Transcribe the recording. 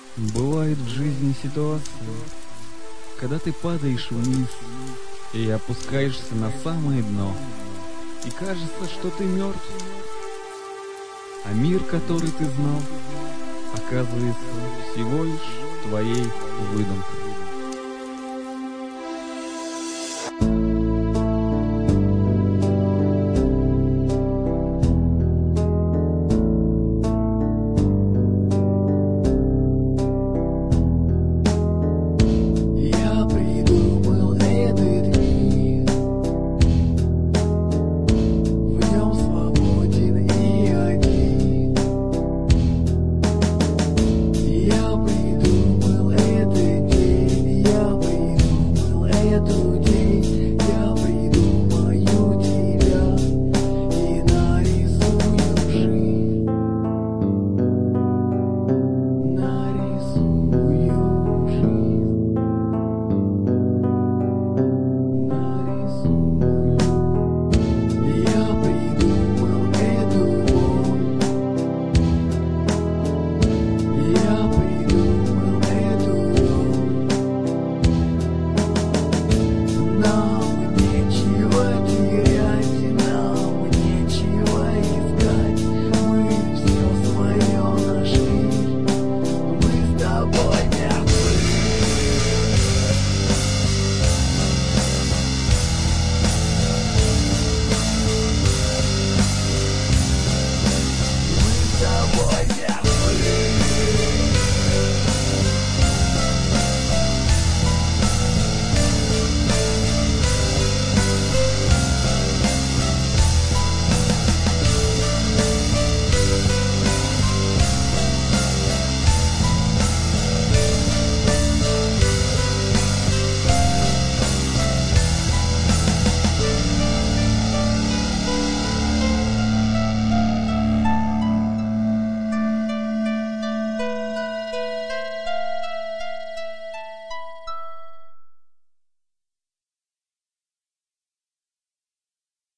Бывает в жизни ситуация, когда ты падаешь вниз и опускаешься на самое дно, и кажется, что ты мертв, а мир, который ты знал, оказывается всего лишь твоей выдумкой.